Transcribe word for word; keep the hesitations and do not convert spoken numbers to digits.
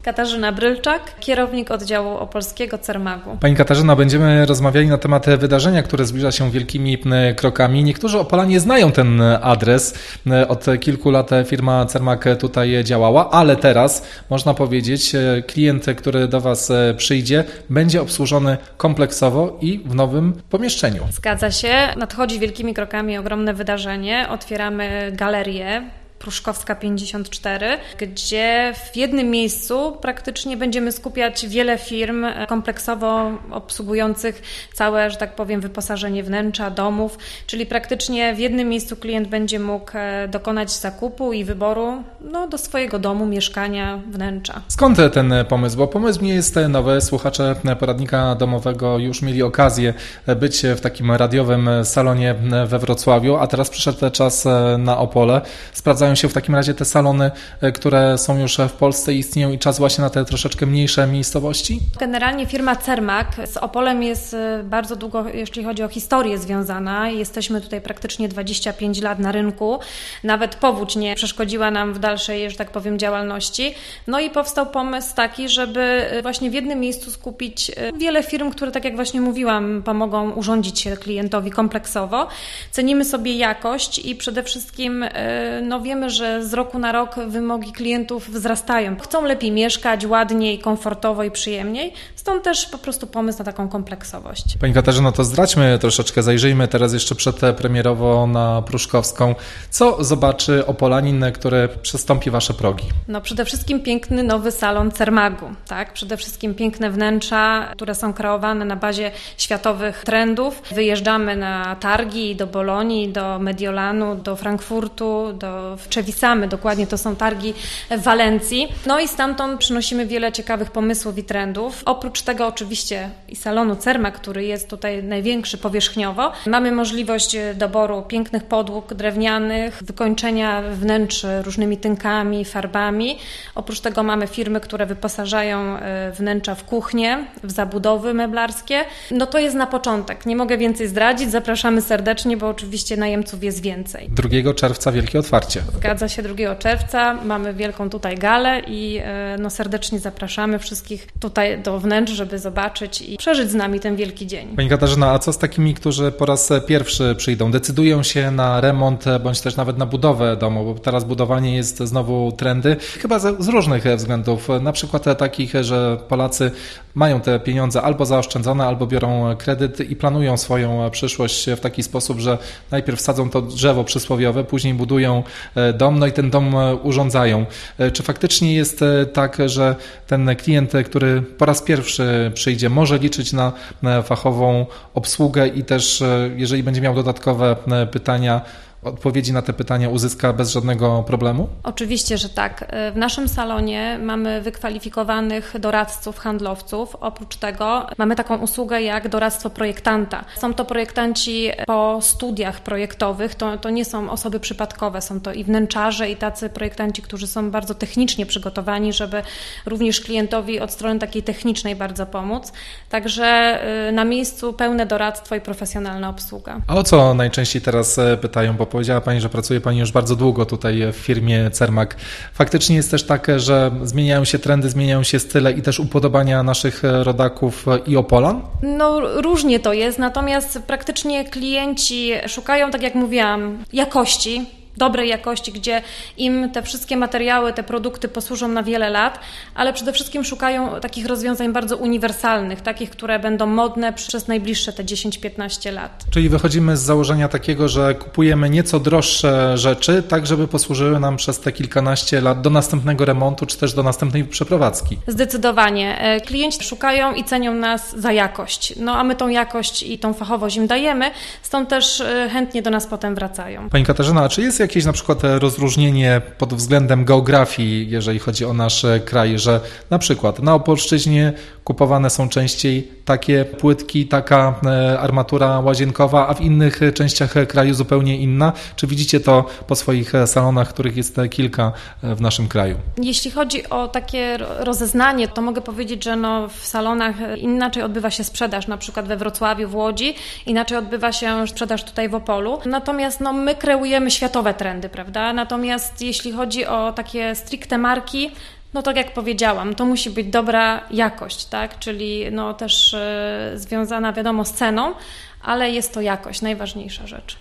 Katarzyna Brylczak, kierownik oddziału opolskiego Cermagu. Pani Katarzyna, będziemy rozmawiali na temat wydarzenia, które zbliża się wielkimi krokami. Niektórzy Opolanie znają ten adres. Od kilku lat firma Cermag tutaj działała, ale teraz można powiedzieć, klient, który do Was przyjdzie, będzie obsłużony kompleksowo i w nowym pomieszczeniu. Zgadza się. Nadchodzi wielkimi krokami ogromne wydarzenie. Otwieramy galerię Pruszkowska pięćdziesiąt cztery, gdzie w jednym miejscu praktycznie będziemy skupiać wiele firm kompleksowo obsługujących całe, że tak powiem, wyposażenie wnętrza, domów, czyli praktycznie w jednym miejscu klient będzie mógł dokonać zakupu i wyboru no, do swojego domu, mieszkania, wnętrza. Skąd ten pomysł? Bo pomysł nie jest nowy. Słuchacze poradnika domowego już mieli okazję być w takim radiowym salonie we Wrocławiu, a teraz przyszedł czas na Opole. Sprawdzają się w takim razie te salony, które są już w Polsce i istnieją i czas właśnie na te troszeczkę mniejsze miejscowości? Generalnie firma Cermag z Opolem jest bardzo długo, jeśli chodzi o historię, związana. Jesteśmy tutaj praktycznie dwadzieścia pięć lat na rynku. Nawet powódź nie przeszkodziła nam w dalszej, że tak powiem, działalności. No i powstał pomysł taki, żeby właśnie w jednym miejscu skupić wiele firm, które, tak jak właśnie mówiłam, pomogą urządzić się klientowi kompleksowo. Cenimy sobie jakość i przede wszystkim no wiemy, że z roku na rok wymogi klientów wzrastają. Chcą lepiej mieszkać, ładniej, komfortowo i przyjemniej. Stąd też po prostu pomysł na taką kompleksowość. Pani Katarzyno, to zdradźmy troszeczkę, zajrzyjmy teraz jeszcze przedpremierowo na Pruszkowską. Co zobaczy Opolanin, który przestąpi Wasze progi? No przede wszystkim piękny nowy salon Cermagu, tak? Przede wszystkim piękne wnętrza, które są kreowane na bazie światowych trendów. Wyjeżdżamy na targi do Bolonii, do Mediolanu, do Frankfurtu, do Trevisamy, dokładnie to są targi w Walencji. No i stamtąd przynosimy wiele ciekawych pomysłów i trendów. Oprócz tego oczywiście i salonu Cermag, który jest tutaj największy powierzchniowo, mamy możliwość doboru pięknych podłóg drewnianych, wykończenia wnętrz różnymi tynkami, farbami. Oprócz tego mamy firmy, które wyposażają wnętrza w kuchnię, w zabudowy meblarskie. No to jest na początek. Nie mogę więcej zdradzić. Zapraszamy serdecznie, bo oczywiście najemców jest więcej. drugiego czerwca wielkie otwarcie. Zgadza się, drugiego czerwca. Mamy wielką tutaj galę i no, serdecznie zapraszamy wszystkich tutaj do wnętrz, żeby zobaczyć i przeżyć z nami ten wielki dzień. Pani Katarzyna, a co z takimi, którzy po raz pierwszy przyjdą, decydują się na remont bądź też nawet na budowę domu, bo teraz budowanie jest znowu trendy, chyba z, z różnych względów, na przykład takich, że Polacy mają te pieniądze albo zaoszczędzone, albo biorą kredyt i planują swoją przyszłość w taki sposób, że najpierw sadzą to drzewo przysłowiowe, później budują dom, no i ten dom urządzają. Czy faktycznie jest tak, że ten klient, który po raz pierwszy przyjdzie, może liczyć na fachową obsługę i też, jeżeli będzie miał dodatkowe pytania, odpowiedzi na te pytania uzyska bez żadnego problemu? Oczywiście, że tak. W naszym salonie mamy wykwalifikowanych doradców, handlowców. Oprócz tego mamy taką usługę jak doradztwo projektanta. Są to projektanci po studiach projektowych, to, to nie są osoby przypadkowe, są to i wnętrzarze, i tacy projektanci, którzy są bardzo technicznie przygotowani, żeby również klientowi od strony takiej technicznej bardzo pomóc. Także na miejscu pełne doradztwo i profesjonalna obsługa. A o co najczęściej teraz pytają? Bo powiedziała Pani, że pracuje Pani już bardzo długo tutaj w firmie Cermag. Faktycznie jest też tak, że zmieniają się trendy, zmieniają się style i też upodobania naszych rodaków i Opolan? No różnie to jest, natomiast praktycznie klienci szukają, tak jak mówiłam, jakości, dobrej jakości, gdzie im te wszystkie materiały, te produkty posłużą na wiele lat, ale przede wszystkim szukają takich rozwiązań bardzo uniwersalnych, takich, które będą modne przez najbliższe te dziesięć piętnaście lat. Czyli wychodzimy z założenia takiego, że kupujemy nieco droższe rzeczy, tak żeby posłużyły nam przez te kilkanaście lat do następnego remontu, czy też do następnej przeprowadzki. Zdecydowanie. Klienci szukają i cenią nas za jakość. No a my tą jakość i tą fachowość im dajemy, stąd też chętnie do nas potem wracają. Pani Katarzyna, a czy jest jakieś na przykład rozróżnienie pod względem geografii, jeżeli chodzi o nasz kraj, że na przykład na Opolszczyźnie kupowane są częściej takie płytki, taka armatura łazienkowa, a w innych częściach kraju zupełnie inna? Czy widzicie to po swoich salonach, których jest kilka w naszym kraju? Jeśli chodzi o takie rozeznanie, to mogę powiedzieć, że no w salonach inaczej odbywa się sprzedaż, na przykład we Wrocławiu, w Łodzi, inaczej odbywa się sprzedaż tutaj w Opolu. Natomiast no, my kreujemy światowe trendy, prawda? Natomiast jeśli chodzi o takie stricte marki, No tak jak powiedziałam, to musi być dobra jakość, tak? Czyli no też y, związana wiadomo z ceną, ale jest to jakość, najważniejsza rzecz.